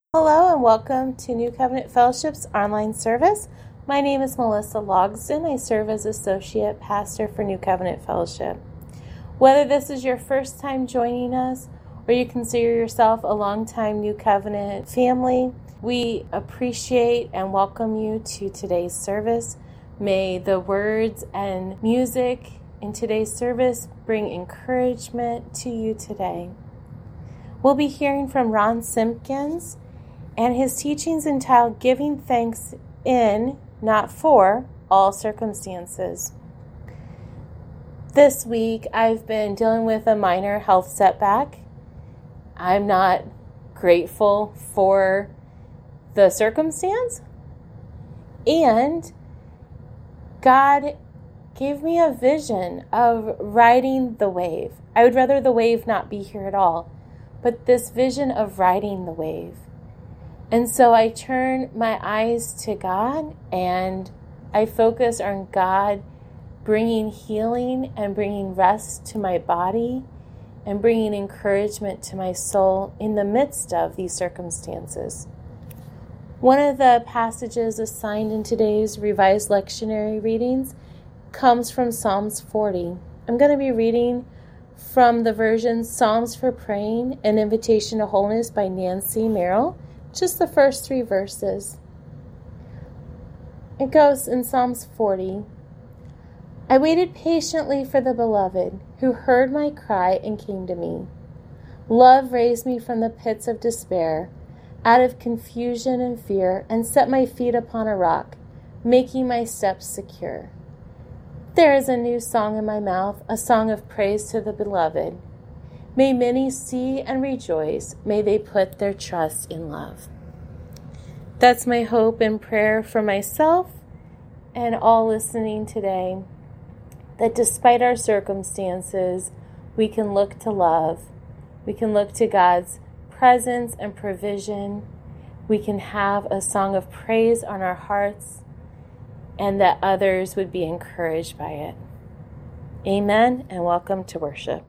Hello and welcome to New Covenant Fellowship's online service. My name is Melissa Logsdon. I serve as Associate Pastor for New Covenant Fellowship. Whether this is your first time joining us or you consider yourself a longtime New Covenant family, we appreciate and welcome you to today's service. May the words and music in today's service bring encouragement to you today. We'll be hearing from Ron Simpkins, and his teachings entitled Giving Thanks in, Not For, All Circumstances. This week, I've been dealing with a minor health setback. I'm not grateful for the circumstance. And God gave me a vision of riding the wave. I would rather the wave not be here at all, but this vision of riding the wave. And so I turn my eyes to God and I focus on God bringing healing and bringing rest to my body and bringing encouragement to my soul in the midst of these circumstances. One of the passages assigned in today's revised lectionary readings comes from Psalms 40. I'm going to be reading from the version Psalms for Praying, An Invitation to Wholeness by Nancy Merrill. Just the first 3 verses. It goes in Psalms 40. I waited patiently for the beloved, who heard my cry and came to me. Love raised me from the pits of despair, out of confusion and fear, and set my feet upon a rock, making my steps secure. There is a new song in my mouth, a song of praise to the beloved. May many see and rejoice. May they put their trust in love. That's my hope and prayer for myself and all listening today, that despite our circumstances, we can look to love. We can look to God's presence and provision. We can have a song of praise on our hearts, and that others would be encouraged by it. Amen, and welcome to worship.